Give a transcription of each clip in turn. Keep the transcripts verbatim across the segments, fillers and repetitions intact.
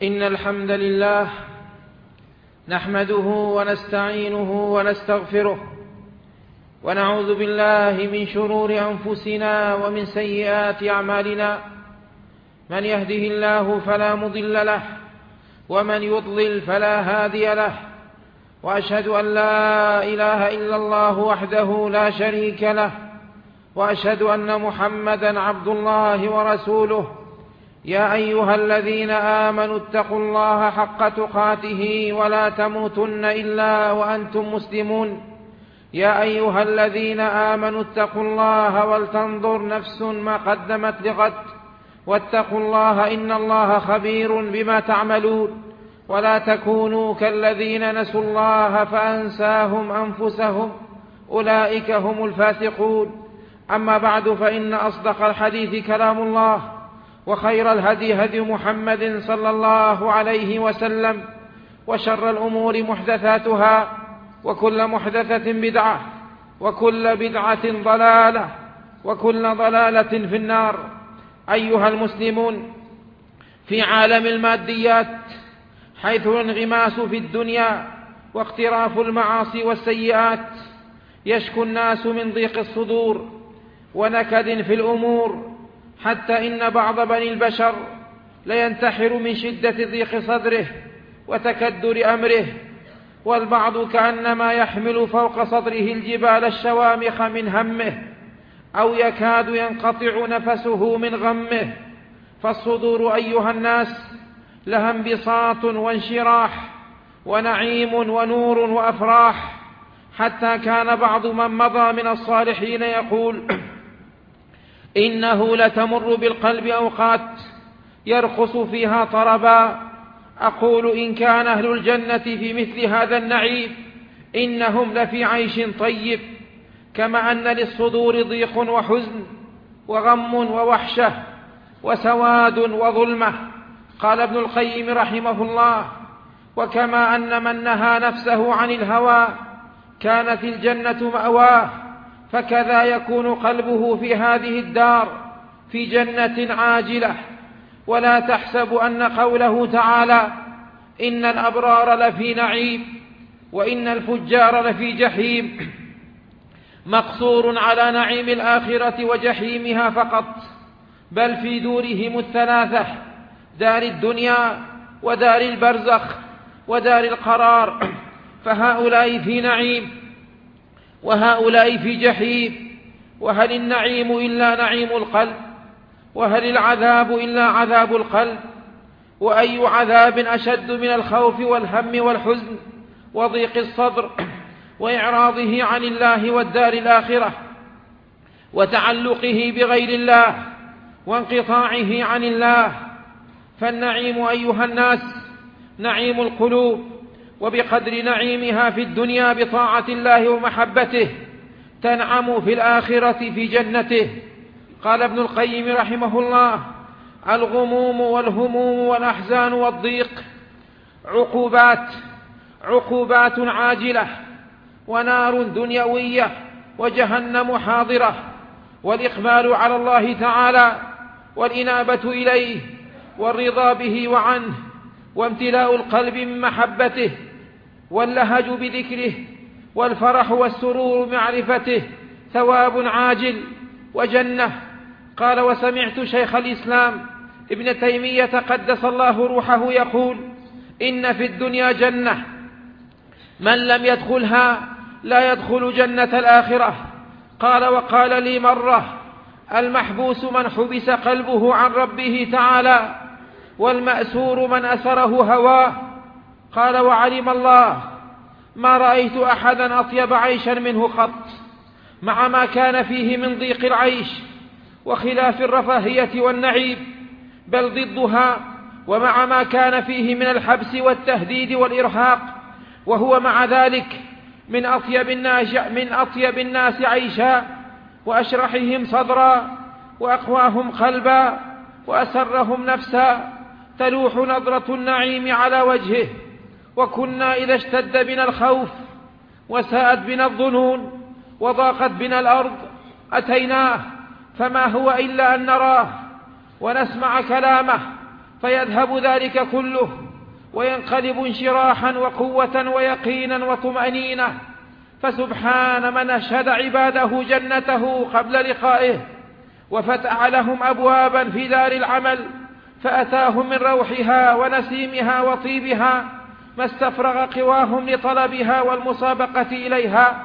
إن الحمد لله نحمده ونستعينه ونستغفره ونعوذ بالله من شرور أنفسنا ومن سيئات أعمالنا. من يهده الله فلا مضل له ومن يضلل فلا هادي له، وأشهد أن لا إله إلا الله وحده لا شريك له، وأشهد أن محمدا عبد الله ورسوله. يا أيها الذين آمنوا اتقوا الله حق تقاته ولا تموتن إلا وأنتم مسلمون. يا أيها الذين آمنوا اتقوا الله ولتنظر نفس ما قدمت لغد، واتقوا الله إن الله خبير بما تعملون. ولا تكونوا كالذين نسوا الله فأنساهم أنفسهم، أولئك هم الفاسقون. أما بعد، فإن أصدق الحديث كلام الله، وخير الهدي هدي محمد صلى الله عليه وسلم، وشر الأمور محدثاتها، وكل محدثة بدعة، وكل بدعة ضلالة، وكل ضلالة في النار. أيها المسلمون، في عالم الماديات، حيث الانغماس في الدنيا واقتراف المعاصي والسيئات، يشكو الناس من ضيق الصدور ونكد في الأمور، حتى إن بعض بني البشر لينتحر من شدة ضيق صدره وتكدر أمره، والبعض كأنما يحمل فوق صدره الجبال الشوامخ من همه، أو يكاد ينقطع نفسه من غمه. فالصدور أيها الناس لها انبساط وانشراح ونعيم ونور وأفراح، حتى كان بعض من مضى من الصالحين يقول: إنه لتمر بالقلب أوقات يرقص فيها طربا. أقول إن كان أهل الجنة في مثل هذا النعيم إنهم لفي عيش طيب، كما أن للصدور ضيق وحزن وغم ووحشة وسواد وظلمة. قال ابن القيم رحمه الله: وكما أن من نهى نفسه عن الهوى كانت الجنة مأواه، فكذا يكون قلبه في هذه الدار في جنة عاجلة. ولا تحسب أن قوله تعالى إن الأبرار لفي نعيم وإن الفجار لفي جحيم مقصور على نعيم الآخرة وجحيمها فقط، بل في دورهم الثلاثة: دار الدنيا ودار البرزخ ودار القرار. فهؤلاء في نعيم وهؤلاء في جحيم. وهل النعيم إلا نعيم القلب؟ وهل العذاب إلا عذاب القلب؟ وأي عذاب أشد من الخوف والهم والحزن وضيق الصدر وإعراضه عن الله والدار الآخرة وتعلقه بغير الله وانقطاعه عن الله؟ فالنعيم أيها الناس نعيم القلوب، وبقدر نعيمها في الدنيا بطاعة الله ومحبته تنعم في الآخرة في جنته. قال ابن القيم رحمه الله: الغموم والهموم والأحزان والضيق عقوبات عقوبات عاجلة، ونار دنيوية، وجهنم حاضرة. والإقبال على الله تعالى والإنابة إليه والرضا به وعنه وامتلاء القلب من محبته واللهج بذكره والفرح والسرور معرفته ثواب عاجل وجنة. قال: وسمعت شيخ الإسلام ابن تيمية قدس الله روحه يقول: إن في الدنيا جنة من لم يدخلها لا يدخل جنة الآخرة. قال: وقال لي مرة: المحبوس من حبس قلبه عن ربه تعالى، والمأسور من أسره هواه. قال: وعلم الله ما رأيت أحدا أطيب عيشا منه قط، مع ما كان فيه من ضيق العيش وخلاف الرفاهية والنعيم، بل ضدها، ومع ما كان فيه من الحبس والتهديد والإرهاق، وهو مع ذلك من أطيب الناس, من أطيب الناس عيشا، وأشرحهم صدرا، وأقواهم قلبا، وأسرهم نفسا، تلوح نظرة النعيم على وجهه. وكنا إذا اشتد بنا الخوف وساءت بنا الظنون وضاقت بنا الأرض أتيناه، فما هو إلا أن نراه ونسمع كلامه فيذهب ذلك كله وينقلب انشراحا وقوة ويقينا وطمأنينة. فسبحان من أشهد عباده جنته قبل لقائه وفتح لهم أبوابا في دار العمل، فأتاهم من روحها ونسيمها وطيبها ما استفرغ قواهم لطلبها والمسابقة إليها.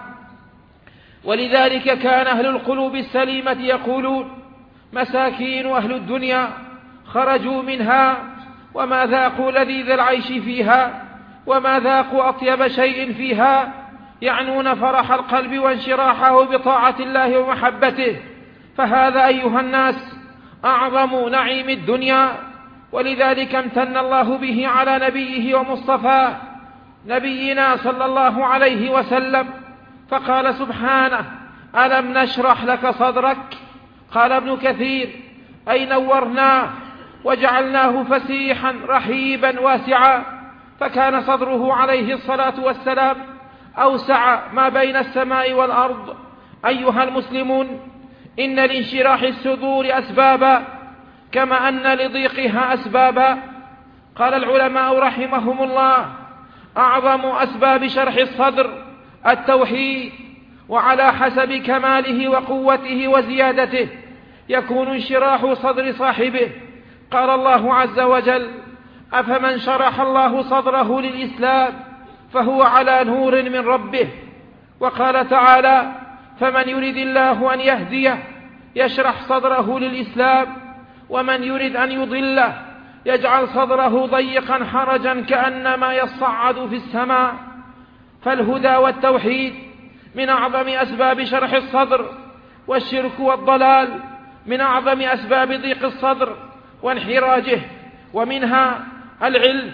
ولذلك كان أهل القلوب السليمة يقولون: مساكين أهل الدنيا خرجوا منها وما ذاقوا لذيذ العيش فيها وما ذاقوا أطيب شيء فيها، يعنون فرح القلب وانشراحه بطاعة الله ومحبته. فهذا أيها الناس أعظم نعيم الدنيا، ولذلك امتن الله به على نبيه ومصطفاه نبينا صلى الله عليه وسلم، فقال سبحانه: ألم نشرح لك صدرك؟ قال ابن كثير: أي نورناه وجعلناه فسيحا رحيبا واسعا، فكان صدره عليه الصلاة والسلام أوسع ما بين السماء والأرض. أيها المسلمون، إن لانشراح الصدور أسبابا كما أن لضيقها أسبابا. قال العلماء رحمهم الله: أعظم أسباب شرح الصدر التوحيد، وعلى حسب كماله وقوته وزيادته يكون انشراح صدر صاحبه. قال الله عز وجل: أفمن شرح الله صدره للإسلام فهو على نور من ربه. وقال تعالى: فمن يرد الله أن يهديه يشرح صدره للإسلام، ومن يرد أن يضله يجعل صدره ضيقا حرجا كأنما يصعد في السماء. فالهدى والتوحيد من أعظم أسباب شرح الصدر، والشرك والضلال من أعظم أسباب ضيق الصدر وانحراجه. ومنها العلم،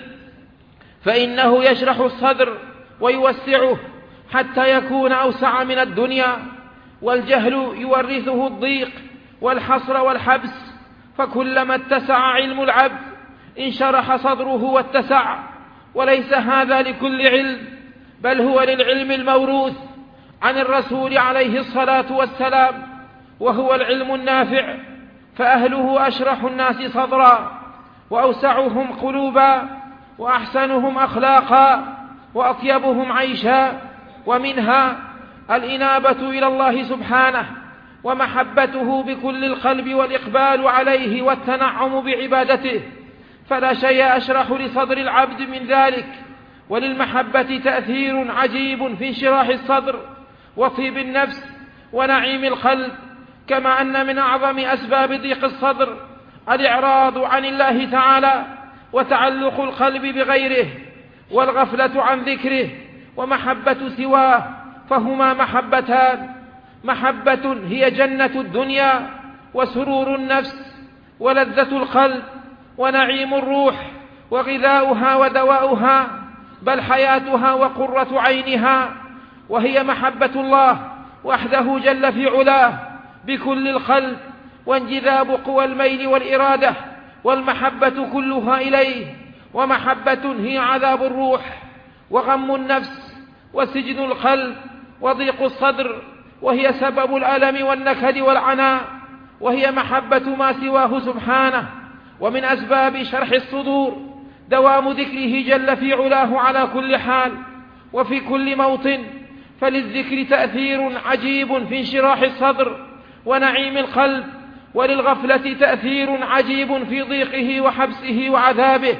فإنه يشرح الصدر ويوسعه حتى يكون أوسع من الدنيا، والجهل يورثه الضيق والحصر والحبس. فكلما اتسع علم العبد انشرح صدره واتسع. وليس هذا لكل علم، بل هو للعلم الموروث عن الرسول عليه الصلاة والسلام، وهو العلم النافع، فأهله أشرح الناس صدرا وأوسعهم قلوبا وأحسنهم أخلاقا وأطيبهم عيشا. ومنها الإنابة إلى الله سبحانه ومحبته بكل القلب والإقبال عليه والتنعم بعبادته، فلا شيء أشرح لصدر العبد من ذلك. وللمحبة تأثير عجيب في انشراح الصدر وطيب النفس ونعيم القلب. كما أن من أعظم أسباب ضيق الصدر الإعراض عن الله تعالى وتعلق القلب بغيره والغفلة عن ذكره ومحبة سواه، فهما محبتان: محبة هي جنة الدنيا وسرور النفس ولذة القلب ونعيم الروح وغذاؤها ودواؤها، بل حياتها وقرة عينها، وهي محبة الله وحده جل في علاه بكل القلب، وانجذاب قوى الميل والإرادة والمحبة كلها إليه. ومحبة هي عذاب الروح وغم النفس وسجن القلب وضيق الصدر، وهي سبب الألم والنكد والعناء، وهي محبة ما سواه سبحانه. ومن أسباب شرح الصدور دوام ذكره جل في علاه على كل حال وفي كل موطن، فللذكر تأثير عجيب في انشراح الصدر ونعيم القلب، وللغفلة تأثير عجيب في ضيقه وحبسه وعذابه.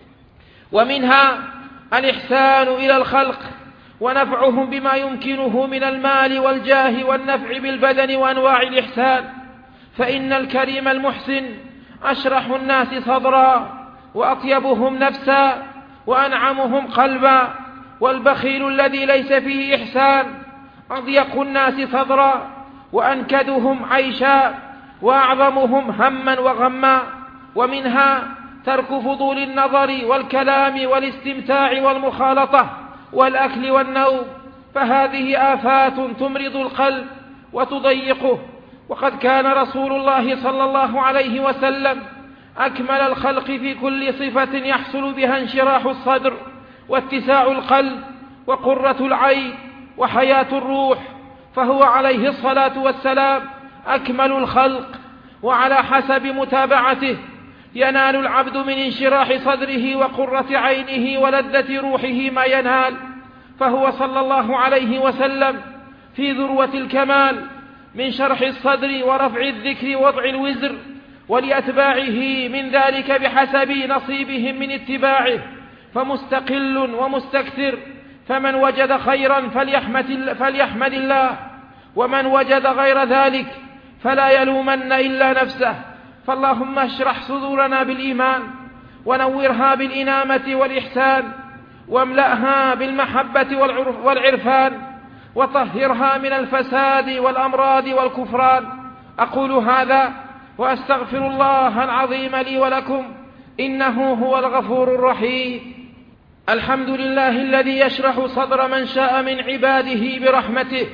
ومنها الإحسان إلى الخلق ونفعهم بما يمكنه من المال والجاه والنفع بالبدن وأنواع الإحسان، فإن الكريم المحسن أشرح الناس صدرا وأطيبهم نفسا وأنعمهم قلبا، والبخيل الذي ليس فيه إحسان أضيق الناس صدرا وأنكدهم عيشا وأعظمهم هما وغما. ومنها ترك فضول النظر والكلام والاستمتاع والمخالطة والأكل والنوم، فهذه آفات تمرض القلب وتضيقه. وقد كان رسول الله صلى الله عليه وسلم أكمل الخلق في كل صفة يحصل بها انشراح الصدر واتساع القلب وقرة العين وحياة الروح، فهو عليه الصلاة والسلام أكمل الخلق. وعلى حسب متابعته ينال العبد من انشراح صدره وقرة عينه ولذة روحه ما ينال، فهو صلى الله عليه وسلم في ذروة الكمال من شرح الصدر ورفع الذكر ووضع الوزر، ولأتباعه من ذلك بحسب نصيبهم من اتباعه، فمستقل ومستكثر. فمن وجد خيرا فليحمد, فليحمد الله، ومن وجد غير ذلك فلا يلومن إلا نفسه. فاللهم اشرح صدورنا بالإيمان، ونورها بالإنامة والإحسان، واملأها بالمحبة والعرفان، وطهرها من الفساد والأمراض والكفران. أقول هذا وأستغفر الله العظيم لي ولكم، إنه هو الغفور الرحيم. الحمد لله الذي يشرح صدر من شاء من عباده برحمته،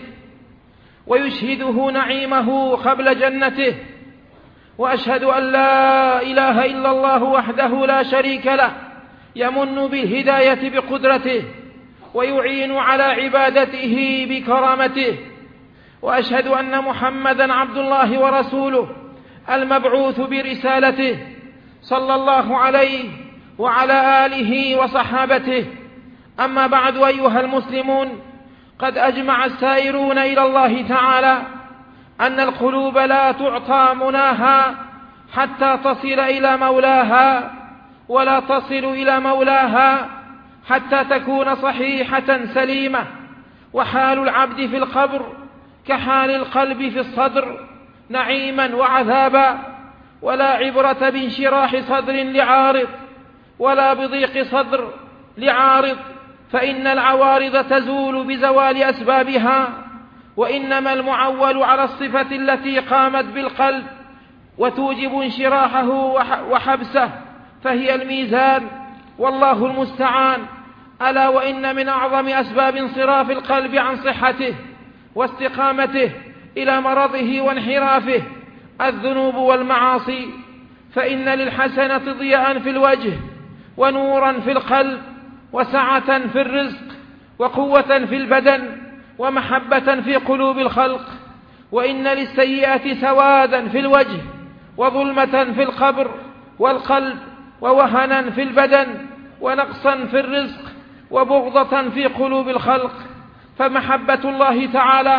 ويشهده نعيمه قبل جنته، وأشهد أن لا إله إلا الله وحده لا شريك له، يمن بالهداية بقدرته، ويعين على عبادته بكرامته. وأشهد أن محمدا عبد الله ورسوله المبعوث برسالته، صلى الله عليه وعلى آله وصحابته. أما بعد، أيها المسلمون، قد أجمع السائرون إلى الله تعالى أن القلوب لا تعطى مناها حتى تصل إلى مولاها، ولا تصل إلى مولاها حتى تكون صحيحة سليمة. وحال العبد في القبر كحال القلب في الصدر، نعيما وعذابا. ولا عبرة بانشراح صدر لعارض، ولا بضيق صدر لعارض، فإن العوارض تزول بزوال أسبابها، وإنما المعول على الصفة التي قامت بالقلب وتوجب انشراحه وحبسه، فهي الميزان، والله المستعان. ألا وإن من أعظم أسباب انصراف القلب عن صحته واستقامته إلى مرضه وانحرافه الذنوب والمعاصي، فإن للحسنة ضياء في الوجه، ونورا في القلب، وسعة في الرزق، وقوة في البدن، ومحبة في قلوب الخلق. وإن للسيئة سوادا في الوجه، وظلمة في القبر والقلب، ووهنا في البدن، ونقصا في الرزق، وبغضة في قلوب الخلق. فمحبة الله تعالى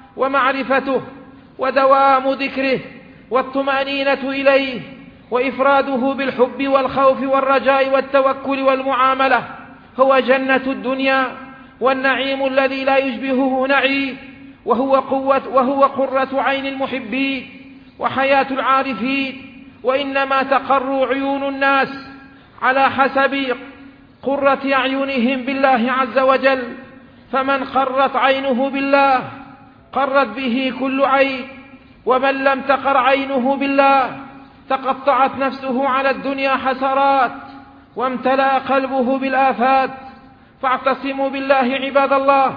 ومعرفته ودوام ذكره والطمأنينة إليه وإفراده بالحب والخوف والرجاء والتوكل والمعاملة هو جنة الدنيا، والنعيم الذي لا يشبهه نعيم، وهو قوة وهو قرة عين المحبين وحياة العارفين. وإنما تقر عيون الناس على حسب قرة أعينهم بالله عز وجل، فمن قرت عينه بالله قرت به كل عين، ومن لم تقر عينه بالله تقطعت نفسه على الدنيا حسرات، وامتلأ قلبه بالآفات. فاعتصموا بالله عباد الله،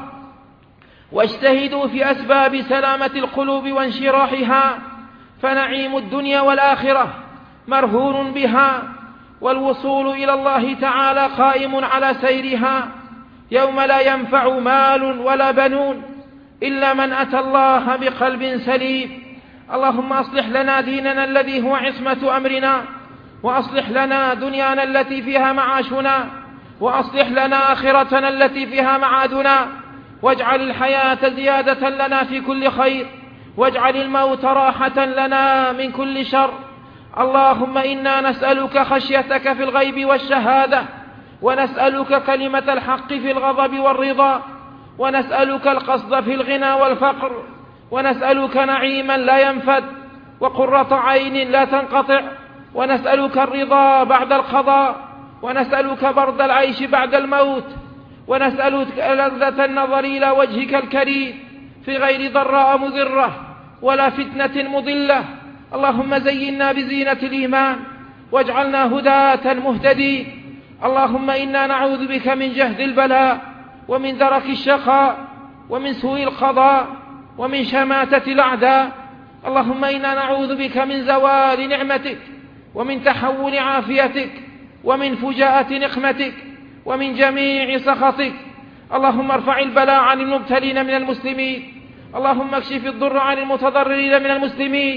واجتهدوا في أسباب سلامة القلوب وانشراحها، فنعيم الدنيا والآخرة مرهون بها، والوصول إلى الله تعالى قائم على سيرها، يوم لا ينفع مال ولا بنون إلا من أتى الله بقلب سليم. اللهم أصلح لنا ديننا الذي هو عصمة أمرنا، وأصلح لنا دنيانا التي فيها معاشنا، وأصلح لنا آخرتنا التي فيها معادنا، واجعل الحياة زيادة لنا في كل خير، واجعل الموت راحة لنا من كل شر. اللهم إنا نسألك خشيتك في الغيب والشهادة، ونسألك كلمة الحق في الغضب والرضا، ونسألك القصد في الغنى والفقر، ونسألك نعيما لا ينفد، وقرة عين لا تنقطع، ونسألك الرضا بعد القضاء، ونسألك برد العيش بعد الموت، ونسألك لذة النظر إلى وجهك الكريم في غير ضراء مضرة ولا فتنة مضلة. اللهم زينا بزينة الإيمان، واجعلنا هداة مهتدين. اللهم إنا نعوذ بك من جهد البلاء، ومن درك الشقاء، ومن سوء القضاء، ومن شماتة الأعداء. اللهم إنا نعوذ بك من زوال نعمتك، ومن تحول عافيتك، ومن فجاءة نقمتك، ومن جميع سخطك. اللهم ارفع البلاء عن المبتلين من المسلمين، اللهم اكشف الضر عن المتضررين من المسلمين،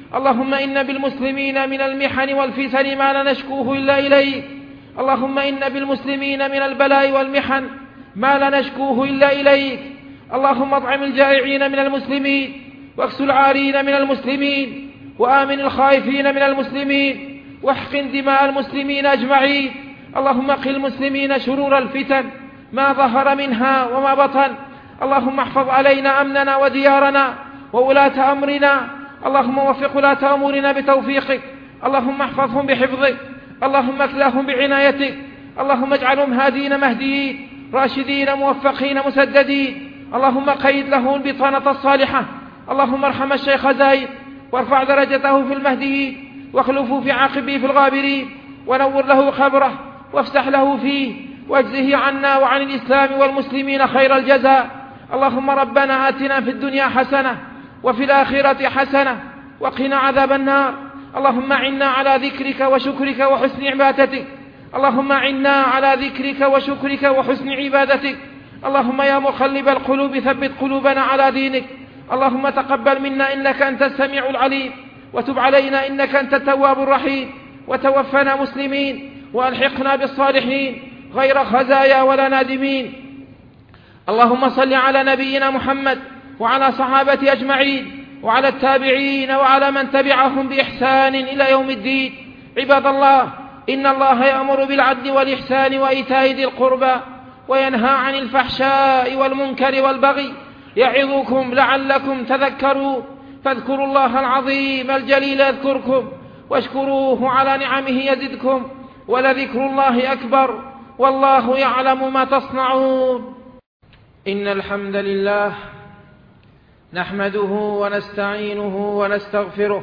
اللهم إن بالمسلمين من المحن والفتن ما لا نشكوه إلا إليك. اللهم إن بالمسلمين من البلاء والمحن ما لا نشكوه إلا إليك. اللهم اطعم الجائعين من المسلمين، واكس العارين من المسلمين، وآمن الخائفين من المسلمين، واحقن دماء المسلمين أجمعين. اللهم قل المسلمين شرور الفتن ما ظهر منها وما بطن. اللهم احفظ علينا أمننا وديارنا وولاة أمرنا. اللهم وفق ولاة أمورنا بتوفيقك. اللهم احفظهم بحفظك. اللهم اكلهم بعنايتك. اللهم اجعلهم هادين مهديين راشدين موفقين مسددين. اللهم قيد له البطانة الصالحة. اللهم ارحم الشيخ زايد وارفع درجته في المهديين، واخلفه في عاقبه في الغابرين، ونور له قبره وافسح له فيه، واجزه عنا وعن الإسلام والمسلمين خير الجزاء. اللهم ربنا آتنا في الدنيا حسنة وفي الآخرة حسنة وقنا عذاب النار. اللهم عنا على ذكرك وشكرك وحسن عبادتك. اللهم عنا على ذكرك وشكرك وحسن عبادتك. اللهم يا مقلب القلوب ثبت قلوبنا على دينك. اللهم تقبل منا إنك أنت السميع العليم، وتب علينا إنك أنت التواب الرحيم، وتوفنا مسلمين وألحقنا بالصالحين غير خزايا ولا نادمين. اللهم صل على نبينا محمد وعلى صحابته أجمعين وعلى التابعين وعلى من تبعهم بإحسان إلى يوم الدين. عباد الله، إن الله يأمر بالعدل والإحسان وإيتاء ذي القربى وينهى عن الفحشاء والمنكر والبغي، يعظكم لعلكم تذكرون. فاذكروا الله العظيم الجليل يذكركم، واشكروه على نعمه يزدكم، ولذكر الله أكبر، والله يعلم ما تصنعون. إن الحمد لله نحمده ونستعينه ونستغفره،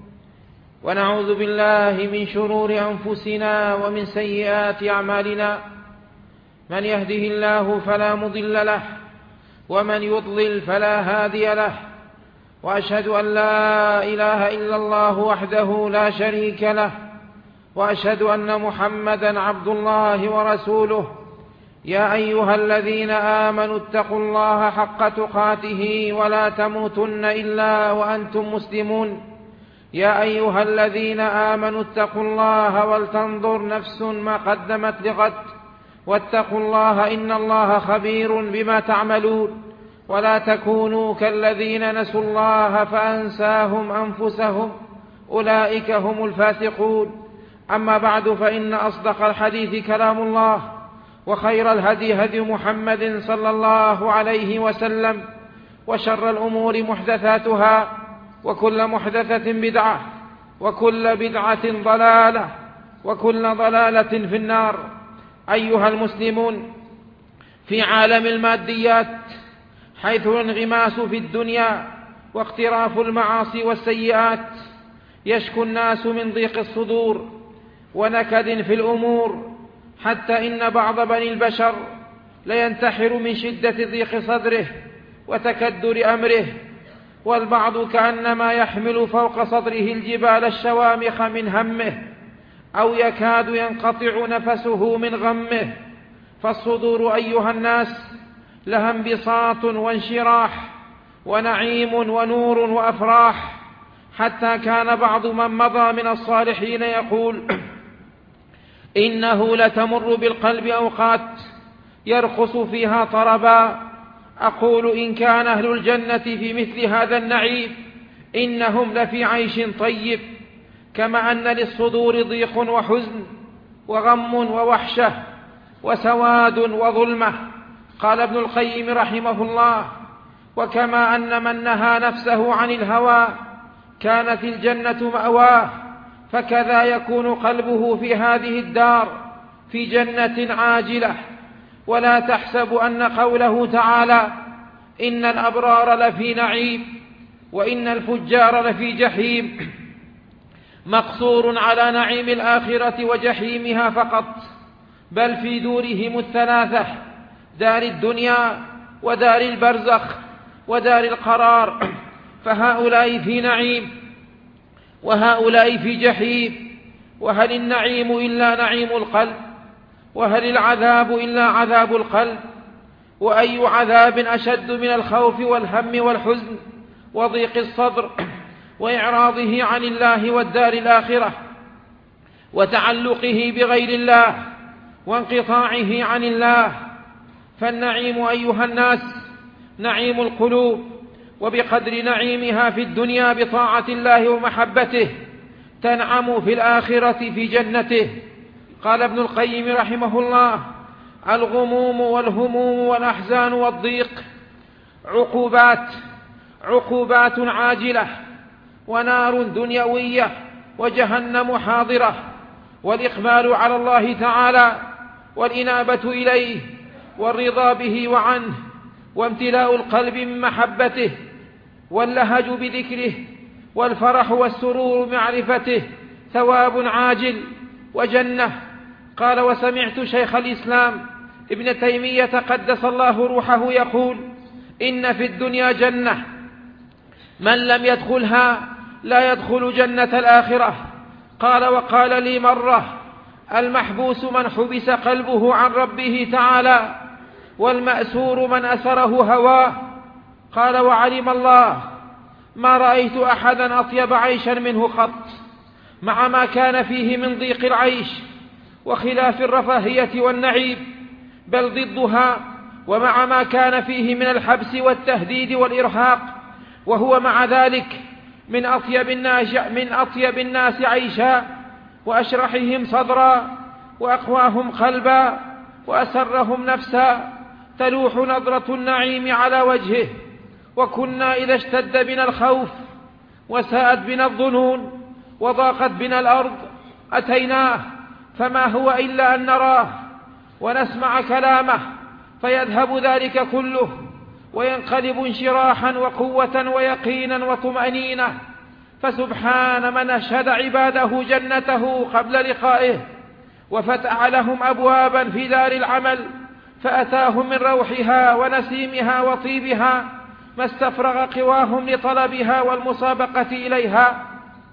ونعوذ بالله من شرور أنفسنا ومن سيئات أعمالنا. من يهده الله فلا مضل له، ومن يضلل فلا هادي له. وأشهد أن لا إله إلا الله وحده لا شريك له، وأشهد أن محمدا عبد الله ورسوله. يا أيها الذين آمنوا اتقوا الله حق تقاته ولا تموتن إلا وأنتم مسلمون. يا أيها الذين آمنوا اتقوا الله ولتنظر نفس ما قدمت لغد، واتقوا الله إن الله خبير بما تعملون. ولا تكونوا كالذين نسوا الله فأنساهم أنفسهم، أولئك هم الفاسقون. أما بعد، فإن أصدق الحديث كلام الله، وخير الهدي هدي محمد صلى الله عليه وسلم، وشر الأمور محدثاتها، وكل محدثة بدعة، وكل بدعة ضلالة، وكل ضلالة في النار. أيها المسلمون، في عالم الماديات، حيث الانغماس في الدنيا واقتراف المعاصي والسيئات، يشكو الناس من ضيق الصدور ونكد في الأمور، حتى إن بعض بني البشر لينتحر من شدة ضيق صدره وتكدر أمره، والبعض كأنما يحمل فوق صدره الجبال الشوامخ من همه، أو يكاد ينقطع نفسه من غمه. فالصدور أيها الناس لها انبساط وانشراح ونعيم ونور وأفراح، حتى كان بعض من مضى من الصالحين يقول: إنه لتمر بالقلب أوقات يرقص فيها طربا. أقول إن كان أهل الجنة في مثل هذا النعيم إنهم لفي عيش طيب، كما أن للصدور ضيق وحزن وغم ووحشة وسواد وظلمة. قال ابن القيم رحمه الله: وكما أن من نهى نفسه عن الهوى كانت الجنة مأواه، فكذا يكون قلبه في هذه الدار في جنة عاجلة. ولا تحسب أن قوله تعالى إن الأبرار لفي نعيم وإن الفجار لفي جحيم مقصور على نعيم الآخرة وجحيمها فقط، بل في دورهم الثلاثة: دار الدنيا ودار البرزخ ودار القرار. فهؤلاء في نعيم وهؤلاء في جحيم. وهل النعيم إلا نعيم القلب؟ وهل العذاب إلا عذاب القلب؟ وأي عذاب أشد من الخوف والهم والحزن وضيق الصدر وإعراضه عن الله والدار الآخرة، وتعلقه بغير الله، وانقطاعه عن الله. فالنعيم أيها الناس نعيم القلوب، وبقدر نعيمها في الدنيا بطاعة الله ومحبته تنعم في الآخرة في جنته. قال ابن القيم رحمه الله: الغموم والهموم والأحزان والضيق عقوبات عقوبات عاجلة، ونار دنيوية، وجهنم حاضرة. والإقبال على الله تعالى والإنابة إليه والرضا به وعنه وامتلاء القلب من محبته واللهج بذكره والفرح والسرور بمعرفته ثواب عاجل وجنة. قال: وسمعت شيخ الإسلام ابن تيمية قدس الله روحه يقول: إن في الدنيا جنة، من لم يدخلها لا يدخل جنة الآخرة. قال: وقال لي مرة: المحبوس من حبس قلبه عن ربه تعالى، والمأسور من أسره هواه. قال: وعلم الله ما رأيت أحدا أطيب عيشا منه قط، مع ما كان فيه من ضيق العيش وخلاف الرفاهية والنعيم، بل ضدها، ومع ما كان فيه من الحبس والتهديد والإرهاق، وهو مع ذلك من أطيب الناس, من أطيب الناس عيشا، وأشرحهم صدرا، وأقواهم قلبا، وأسرهم نفسا، تلوح نظرة النعيم على وجهه. وكنا إذا اشتد بنا الخوف وساءت بنا الظنون وضاقت بنا الأرض أتيناه، فما هو إلا أن نراه ونسمع كلامه، فيذهب ذلك كله وينقلب انشراحا وقوة ويقينا وطمأنينة. فسبحان من أشهد عباده جنته قبل لقائه، وفتح لهم أبوابا في دار العمل، فأتاهم من روحها ونسيمها وطيبها ما استفرغ قواهم لطلبها والمسابقة إليها.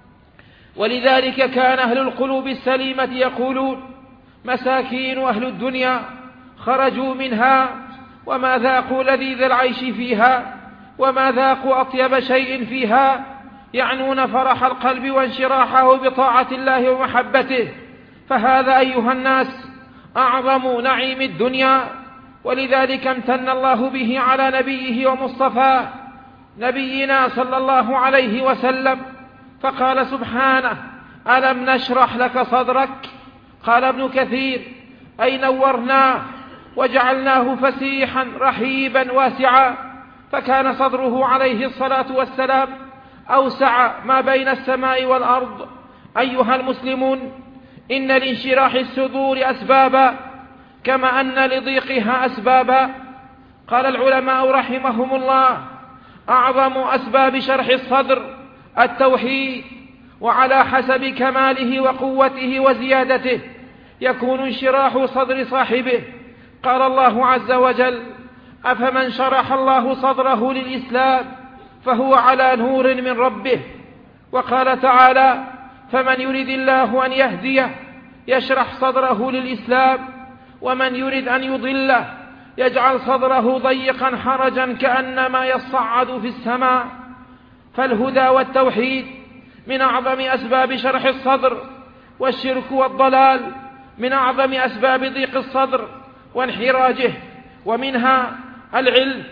ولذلك كان أهل القلوب السليمة يقولون: مساكين أهل الدنيا خرجوا منها وما ذاقوا لذيذ العيش فيها، وما ذاقوا أطيب شيء فيها، يعنون فرح القلب وانشراحه بطاعة الله ومحبته. فهذا أيها الناس أعظم نعيم الدنيا، ولذلك امتن الله به على نبيه ومصطفاه نبينا صلى الله عليه وسلم، فقال سبحانه: ألم نشرح لك صدرك؟ قال ابن كثير: أي نورناه وجعلناه فسيحا رحيبا واسعا. فكان صدره عليه الصلاة والسلام أوسع ما بين السماء والأرض. أيها المسلمون، إن لانشراح الصدور أسبابا، كما أن لضيقها أسبابا. قال العلماء رحمهم الله: أعظم أسباب شرح الصدر التوحيد، وعلى حسب كماله وقوته وزيادته يكون انشراح صدر صاحبه. قال الله عز وجل: أفمن شرح الله صدره للإسلام فهو على نور من ربه. وقال تعالى: فمن يرد الله أن يهديه يشرح صدره للإسلام، ومن يرد أن يضله يجعل صدره ضيقا حرجا كأنما يصعد في السماء. فالهدى والتوحيد من أعظم أسباب شرح الصدر، والشرك والضلال من أعظم أسباب ضيق الصدر وانحراجه. ومنها العلم،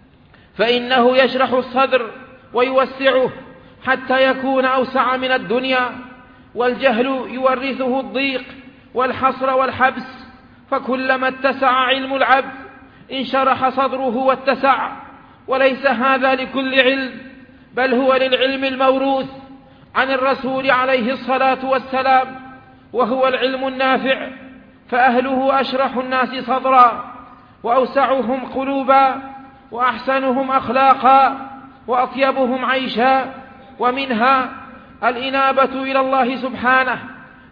فإنه يشرح الصدر ويوسعه حتى يكون أوسع من الدنيا، والجهل يورثه الضيق والحصر والحبس. فكلما اتسع علم العبد انشرح صدره واتسع. وليس هذا لكل علم، بل هو للعلم الموروث عن الرسول عليه الصلاة والسلام، وهو العلم النافع. فأهله أشرح الناس صدرا، وأوسعهم قلوبا، وأحسنهم أخلاقا، وأطيبهم عيشا. ومنها الإنابة إلى الله سبحانه،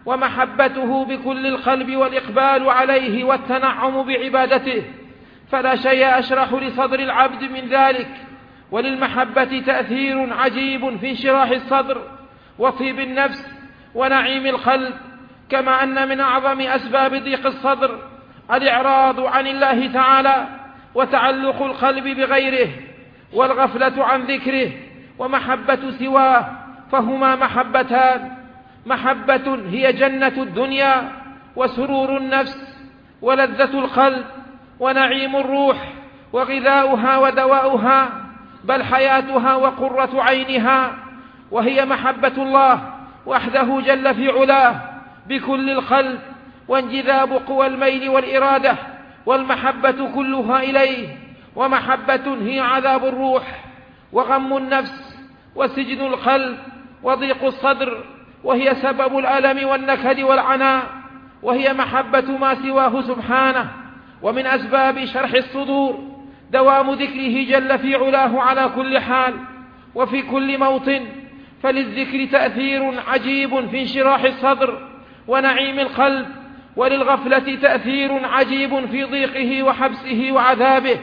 ومحبته بكل القلب والإقبال عليه والتنعم بعبادته. فلا شيء أشرح لصدر العبد من ذلك. وللمحبة تأثير عجيب في انشراح الصدر وطيب النفس ونعيم القلب. كما أن من أعظم أسباب ضيق الصدر الإعراض عن الله تعالى، وتعلق القلب بغيره، والغفلة عن ذكره، ومحبة سواه، فهما محبتان: محبة هي جنة الدنيا وسرور النفس ولذة القلب ونعيم الروح وغذاؤها ودواؤها، بل حياتها وقرة عينها، وهي محبة الله وحده جل في علاه بكل القلب وانجذاب قوى الميل والإرادة، والمحبة كلها إليه. ومحبة هي عذاب الروح وغم النفس وسجن القلب وضيق الصدر، وهي سبب الألم والنكد والعناء، وهي محبة ما سواه سبحانه. ومن أسباب شرح الصدور دوام ذكره جل في علاه على كل حال وفي كل موطن، فللذكر تأثير عجيب في انشراح الصدر ونعيم القلب، وللغفلة تأثير عجيب في ضيقه وحبسه وعذابه.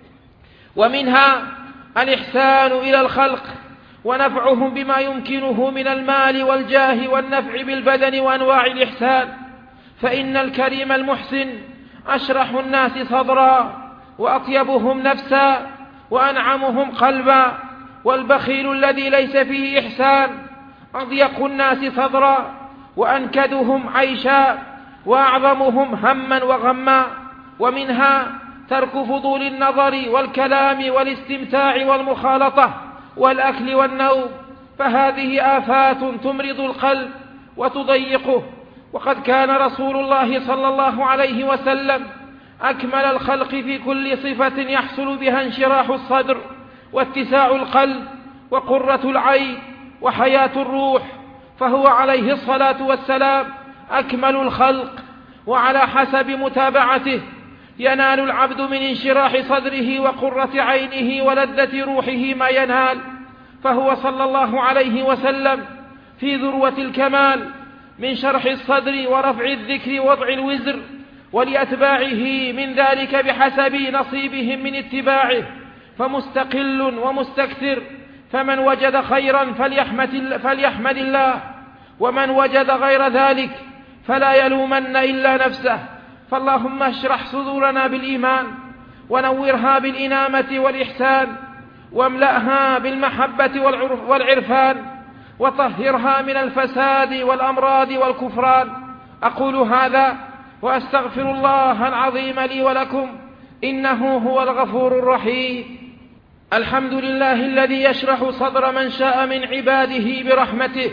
ومنها الإحسان إلى الخلق ونفعهم بما يمكنه من المال والجاه والنفع بالبدن وأنواع الإحسان، فإن الكريم المحسن أشرح الناس صدرا وأطيبهم نفسا وأنعمهم قلبا، والبخيل الذي ليس فيه إحسان أضيق الناس صدرا وأنكدهم عيشا وأعظمهم هما وغما. ومنها ترك فضول النظر والكلام والاستمتاع والمخالطة والأكل والنوم، فهذه آفات تمرض القلب وتضيقه. وقد كان رسول الله صلى الله عليه وسلم أكمل الخلق في كل صفة يحصل بها انشراح الصدر واتساع القلب وقرة العين وحياة الروح، فهو عليه الصلاة والسلام أكمل الخلق. وعلى حسب متابعته ينال العبد من انشراح صدره وقرة عينه ولذة روحه ما ينال، فهو صلى الله عليه وسلم في ذروة الكمال من شرح الصدر ورفع الذكر ووضع الوزر، ولأتباعه من ذلك بحسب نصيبهم من اتباعه، فمستقل ومستكثر. فمن وجد خيرا فليحمد, فليحمد الله، ومن وجد غير ذلك فلا يلومن إلا نفسه. فاللهم اشرح صدورنا بالإيمان ونورها بالإنامة والإحسان، واملأها بالمحبة والعرفان، وطهرها من الفساد والأمراض والكفران. أقول هذا وأستغفر الله العظيم لي ولكم، إنه هو الغفور الرحيم. الحمد لله الذي يشرح صدر من شاء من عباده برحمته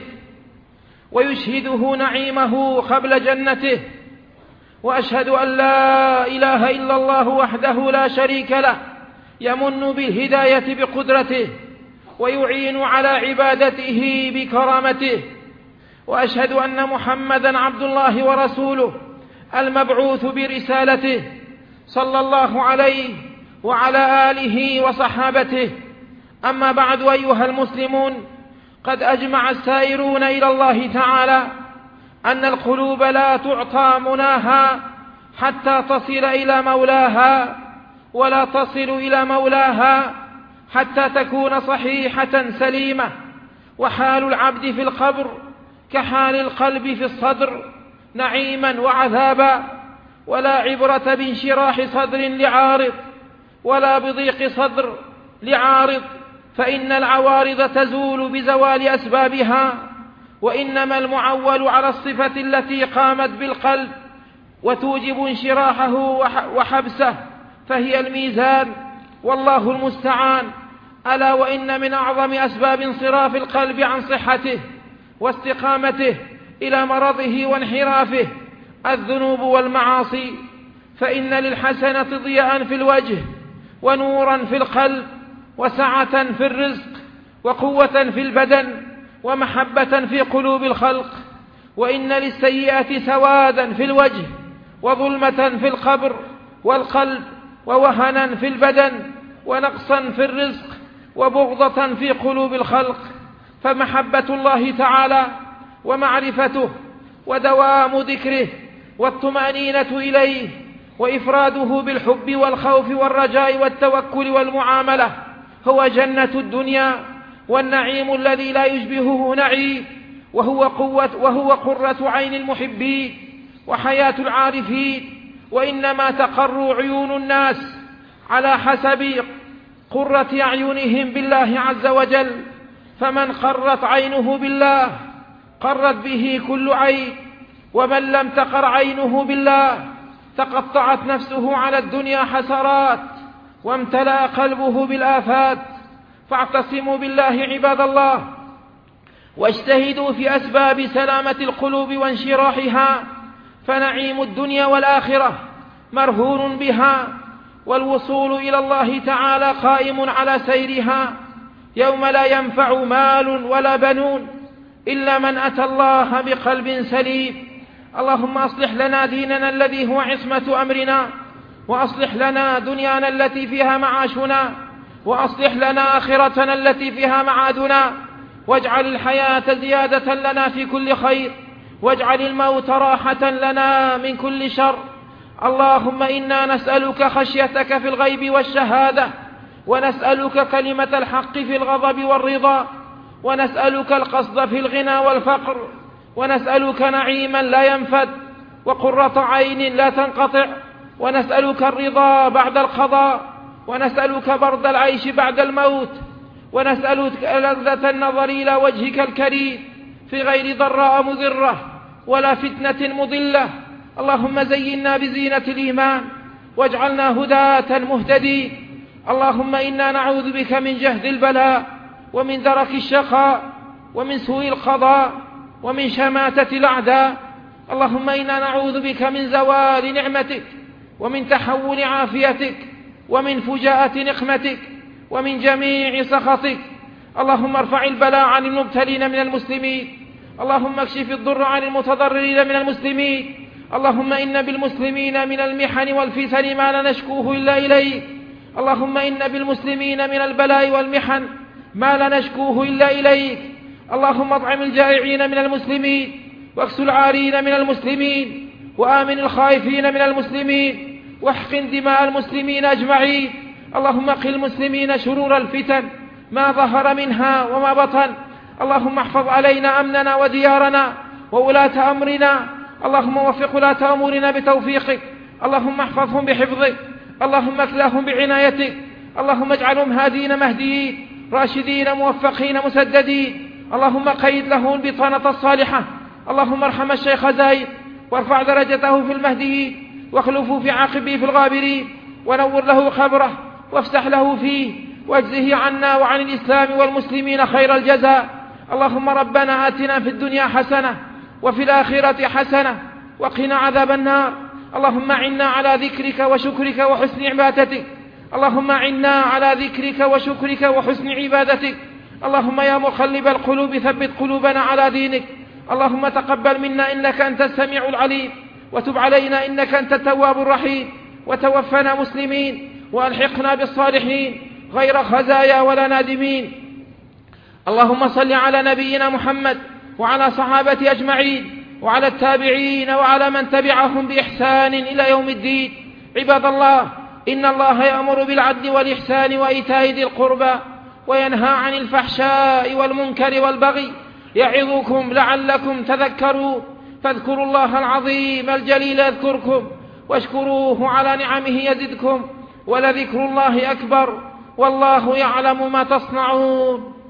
ويشهده نعيمه قبل جنته، وأشهد أن لا إله إلا الله وحده لا شريك له، يمن بالهداية بقدرته ويعين على عبادته بكرامته. وأشهد أن محمدا عبد الله ورسوله المبعوث برسالته، صلى الله عليه وعلى آله وصحابته. أما بعد، أيها المسلمون، قد أجمع السائرون إلى الله تعالى أن القلوب لا تعطى مناها حتى تصل إلى مولاها، ولا تصل إلى مولاها حتى تكون صحيحة سليمة. وحال العبد في القبر كحال القلب في الصدر، نعيما وعذابا. ولا عبرة بانشراح صدر لعارض ولا بضيق صدر لعارض، فإن العوارض تزول بزوال أسبابها، وإنما المعول على الصفة التي قامت بالقلب وتوجب انشراحه وحبسه، فهي الميزان، والله المستعان. ألا وإن من أعظم أسباب انصراف القلب عن صحته واستقامته إلى مرضه وانحرافه الذنوب والمعاصي، فإن للحسنة ضياء في الوجه ونورا في القلب وسعة في الرزق وقوة في البدن ومحبة في قلوب الخلق. وإن للسيئة سوادا في الوجه وظلمة في القبر والقلب ووهنا في البدن ونقصا في الرزق وبغضة في قلوب الخلق. فمحبة الله تعالى ومعرفته ودوام ذكره والطمأنينة إليه وإفراده بالحب والخوف والرجاء والتوكل والمعاملة هو جنة الدنيا والنعيم الذي لا يشبهه نعيم، وهو قوة وهو قرة عين المحبين وحياة العارفين. وإنما تقر عيون الناس على حسب قرة أعينهم بالله عز وجل، فمن قرت عينه بالله قرت به كل عين، ومن لم تقر عينه بالله تقطعت نفسه على الدنيا حسرات، وامتلأ قلبه بالآفات. فاعتصموا بالله عباد الله، واجتهدوا في أسباب سلامة القلوب وانشراحها، فنعيم الدنيا والآخرة مرهون بها، والوصول إلى الله تعالى قائم على سيرها، يوم لا ينفع مال ولا بنون إلا من أتى الله بقلب سليم. اللهم أصلح لنا ديننا الذي هو عصمة أمرنا، وأصلح لنا دنيانا التي فيها معاشنا، وأصلح لنا آخرتنا التي فيها معادنا، واجعل الحياة زيادة لنا في كل خير، واجعل الموت راحة لنا من كل شر. اللهم إنا نسألك خشيتك في الغيب والشهادة، ونسألك كلمة الحق في الغضب والرضا، ونسألك القصد في الغنى والفقر، ونسألك نعيما لا ينفد وقرة عين لا تنقطع، ونسألك الرضا بعد القضاء، ونسألك برد العيش بعد الموت، ونسألك لذة النظر إلى وجهك الكريم في غير ضراء مضرة ولا فتنة مضلة. اللهم زينا بزينة الإيمان واجعلنا هداة مهتدين. اللهم إنا نعوذ بك من جهد البلاء، ومن درك الشقاء، ومن سوء القضاء، ومن شماتة الأعداء. اللهم إنا نعوذ بك من زوال نعمتك، ومن تحول عافيتك، ومن فجاءة نقمتك، ومن جميع سخطك. اللهم ارفع البلاء عن المبتلين من المسلمين، اللهم اكشف الضر عن المتضررين من المسلمين. اللهم إن بالمسلمين من المحن والفتن ما لا نشكوه إلا إليك. اللهم إن بالمسلمين من البلاء والمحن ما لا نشكوه إلا إليك. اللهم اطعم الجائعين من المسلمين، واكسو العارين من المسلمين، وآمن الخائفين من المسلمين، واحقن دماء المسلمين أجمعين. اللهم قِ المسلمين شرور الفتن ما ظهر منها وما بطن. اللهم احفظ علينا أمننا وديارنا وولاة أمرنا. اللهم وفق ولاة أمورنا بتوفيقك. اللهم احفظهم بحفظك. اللهم اكلهم بعنايتك. اللهم اجعلهم هادين مهديين راشدين موفقين مسددين. اللهم قيد له البطانة الصالحة. اللهم ارحم الشيخ زايد وارفع درجته في المهديين، واخلفه في عاقبه في الغابرين، ونور له قبره وافسح له فيه، واجزه عنا وعن الإسلام والمسلمين خير الجزاء. اللهم ربنا آتنا في الدنيا حسنة وفي الآخرة حسنة وقنا عذاب النار. اللهم عنا على ذكرك وشكرك وحسن عبادتك. اللهم عنا على ذكرك وشكرك وحسن عبادتك. اللهم يا مقلب القلوب ثبت قلوبنا على دينك. اللهم تقبل منا إنك أنت السميع العليم، وتب علينا إنك أنت التواب الرحيم، وتوفنا مسلمين وألحقنا بالصالحين غير خزايا ولا نادمين. اللهم صل على نبينا محمد وعلى صحابته أجمعين، وعلى التابعين، وعلى من تبعهم بإحسان إلى يوم الدين. عباد الله، إن الله يأمر بالعدل والإحسان وإيتاء ذي القربى، وينهى عن الفحشاء والمنكر والبغي، يعظكم لعلكم تذكرون. فاذكروا الله العظيم الجليل يذكركم، واشكروه على نعمه يزدكم، ولذكر الله أكبر، والله يعلم ما تصنعون.